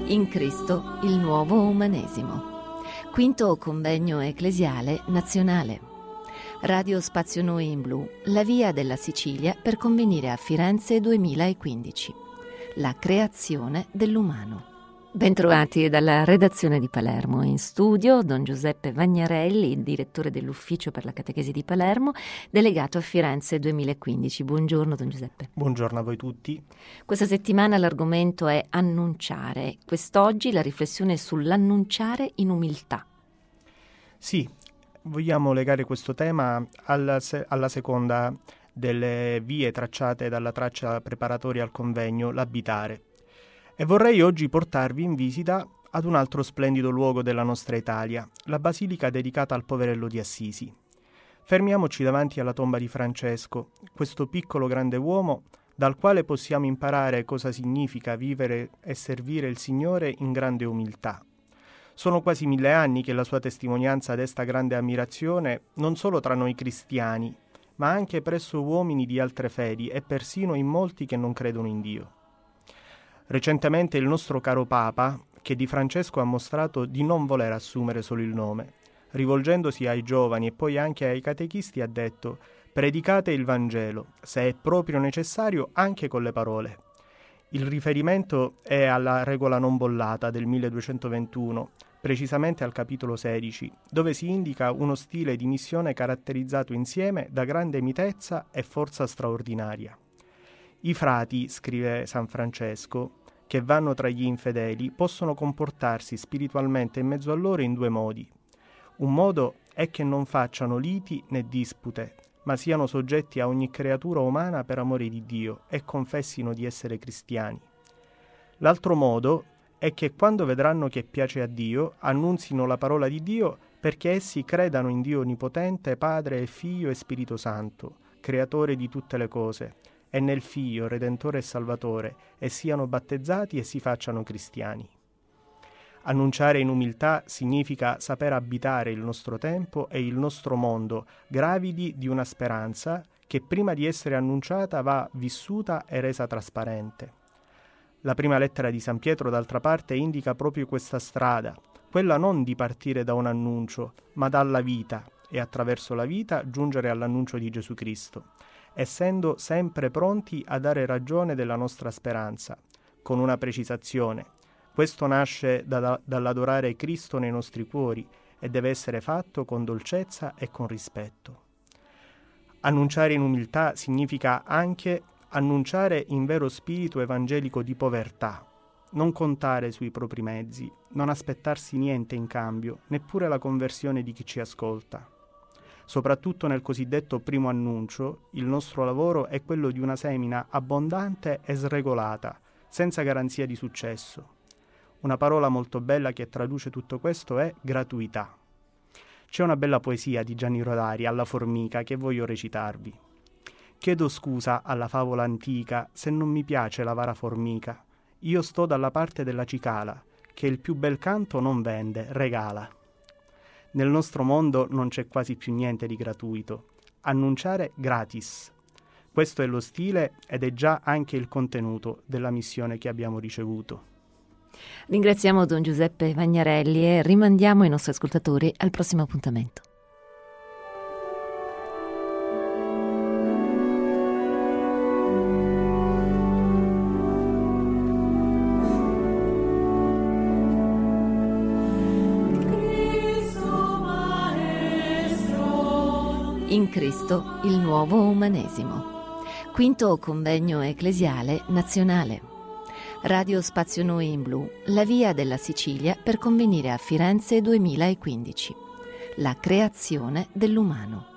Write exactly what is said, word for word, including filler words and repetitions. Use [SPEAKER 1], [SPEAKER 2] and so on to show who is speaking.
[SPEAKER 1] In Cristo il nuovo umanesimo. Quinto convegno ecclesiale nazionale. Radio Spazio Noi in Blu, la via della Sicilia per convenire a Firenze duemilaquindici. La creazione dell'umano. Bentrovati dalla redazione di Palermo. In studio Don Giuseppe Vagnarelli, direttore dell'Ufficio per la Catechesi di Palermo, delegato a Firenze duemilaquindici. Buongiorno Don Giuseppe.
[SPEAKER 2] Buongiorno a voi tutti.
[SPEAKER 1] Questa settimana l'argomento è annunciare. Quest'oggi la riflessione è sull'annunciare in umiltà.
[SPEAKER 2] Sì, vogliamo legare questo tema alla, se- alla seconda delle vie tracciate dalla traccia preparatoria al convegno, l'abitare. E vorrei oggi portarvi in visita ad un altro splendido luogo della nostra Italia, la basilica dedicata al poverello di Assisi. Fermiamoci davanti alla tomba di Francesco, questo piccolo grande uomo dal quale possiamo imparare cosa significa vivere e servire il Signore in grande umiltà. Sono quasi mille anni che la sua testimonianza desta grande ammirazione non solo tra noi cristiani, ma anche presso uomini di altre fedi e persino in molti che non credono in Dio. Recentemente il nostro caro Papa, che di Francesco ha mostrato di non voler assumere solo il nome, rivolgendosi ai giovani e poi anche ai catechisti, ha detto: predicate il Vangelo, se è proprio necessario anche con le parole. Il riferimento è alla regola non bollata del milleduecentoventuno, precisamente al capitolo sedici, dove si indica uno stile di missione caratterizzato insieme da grande mitezza e forza straordinaria. I frati, scrive San Francesco, che vanno tra gli infedeli, possono comportarsi spiritualmente in mezzo a loro in due modi. Un modo è che non facciano liti né dispute, ma siano soggetti a ogni creatura umana per amore di Dio e confessino di essere cristiani. L'altro modo è che quando vedranno che piace a Dio, annunzino la parola di Dio perché essi credano in Dio Onnipotente, Padre e Figlio e Spirito Santo, creatore di tutte le cose, e nel Figlio, Redentore e Salvatore, e siano battezzati e si facciano cristiani. Annunciare in umiltà significa saper abitare il nostro tempo e il nostro mondo, gravidi di una speranza che prima di essere annunciata va vissuta e resa trasparente. La prima lettera di San Pietro, d'altra parte, indica proprio questa strada, quella non di partire da un annuncio, ma dalla vita, e attraverso la vita giungere all'annuncio di Gesù Cristo, essendo sempre pronti a dare ragione della nostra speranza, con una precisazione. Questo nasce da, dall'adorare Cristo nei nostri cuori e deve essere fatto con dolcezza e con rispetto. Annunciare in umiltà significa anche annunciare in vero spirito evangelico di povertà, non contare sui propri mezzi, non aspettarsi niente in cambio, neppure la conversione di chi ci ascolta. Soprattutto nel cosiddetto primo annuncio, il nostro lavoro è quello di una semina abbondante e sregolata, senza garanzia di successo. Una parola molto bella che traduce tutto questo è gratuità. C'è una bella poesia di Gianni Rodari, Alla formica, che voglio recitarvi. Chiedo scusa alla favola antica se non mi piace l'avara formica. Io sto dalla parte della cicala, che il più bel canto non vende, regala. Nel nostro mondo non c'è quasi più niente di gratuito. Annunciare gratis. Questo è lo stile ed è già anche il contenuto della missione che abbiamo ricevuto.
[SPEAKER 1] Ringraziamo Don Giuseppe Vagnarelli e rimandiamo i nostri ascoltatori al prossimo appuntamento. In Cristo il nuovo umanesimo. Quinto convegno ecclesiale nazionale. Radio Spazio Noi in Blu, la via della Sicilia per convenire a Firenze duemilaquindici. La creazione dell'umano.